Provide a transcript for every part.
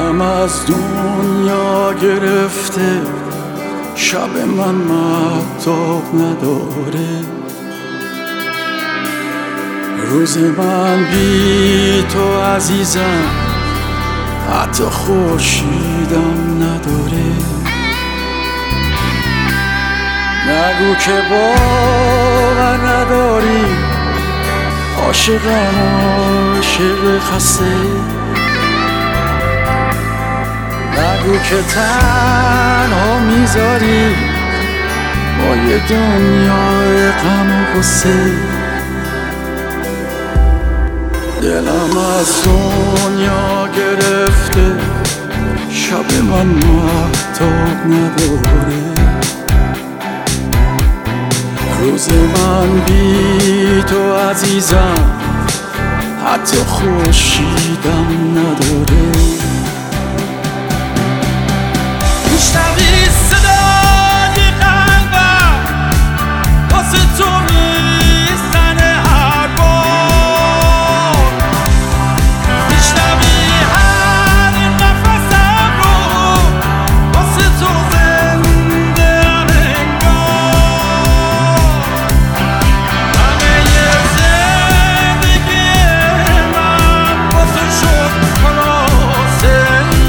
دلم از دنیا گرفته، شب من مهتاب نداره، روز من بی تو عزیزم حتی خورشیدم نداره. نگو که باور نداری، عاشقم عاشق خسته. نگو که تنها میذاری با یه دنیای غم و غصه. دلم از دنیا گرفته، شب من مهتاب نداره، روز من بی تو عزیزم حتی خورشیدم نداره. میشنوی صدای قلبم واسه تو میزنه هر بار، میشنوی هر نفسم رو واسه تو زنده انگار. همه زندگی من واسه شد خلاصه.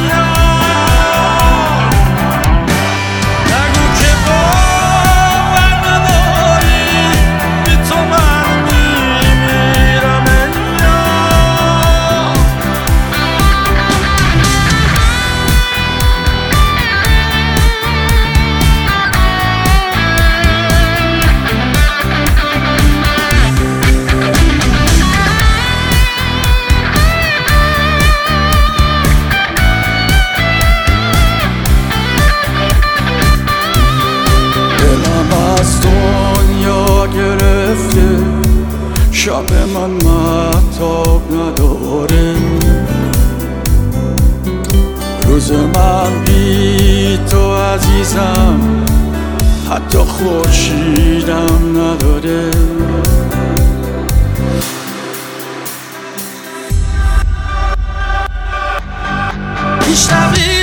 شب من مهتاب نداره، روز من بی تو عزیزم حتی خورشیدم نداره. میشنوی